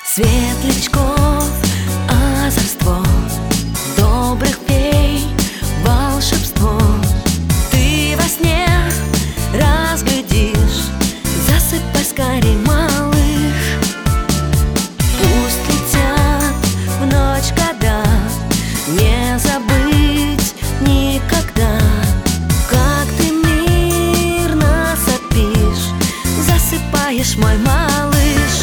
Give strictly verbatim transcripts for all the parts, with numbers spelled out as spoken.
Светлячков озорство, добрых фей волшебство. Ты во сне разглядишь, засыпай скорей, малыш. Пусть летят в ночь года, не забыть никогда, как ты мирно сопишь, засыпаешь, мой малыш.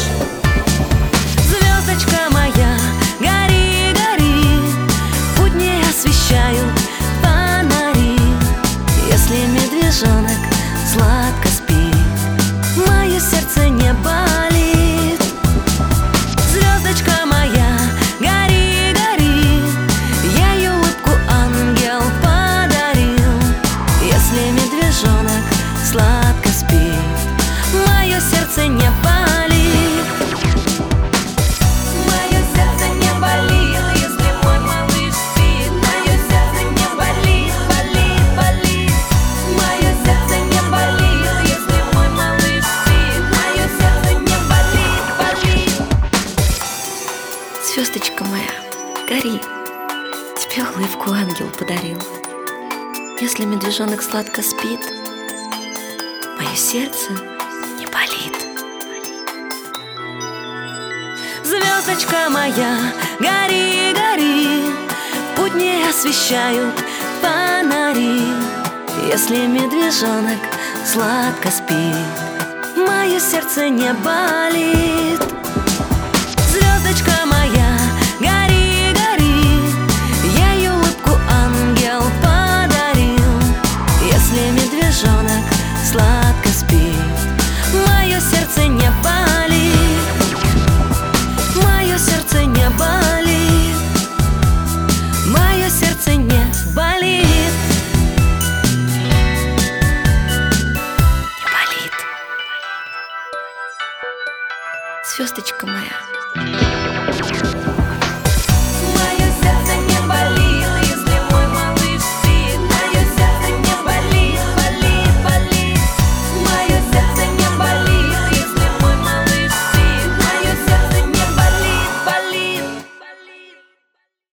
Звездочка моя, гори, гори, путь не освещают фонари. Если медвежонок сладко спит, мое сердце не болит. Звездочка моя, гори, гори, я ей улыбку ангел подарил. Если медвежонок сладко спит, мое сердце не болит. Звездочка моя, гори, тебе улыбку ангел подарил. Если медвежонок сладко спит, мое сердце не болит. Звездочка моя, гори, гори, путь не освещают фонари. Если медвежонок сладко спит, мое сердце не болит. Звездочка моя, гори, гори, я ей улыбку ангел подарил. Если медвежонок сладко спит, мое сердце не болит. Мое сердце не болит. Мое сердце не болит. Не болит. Звездочка моя.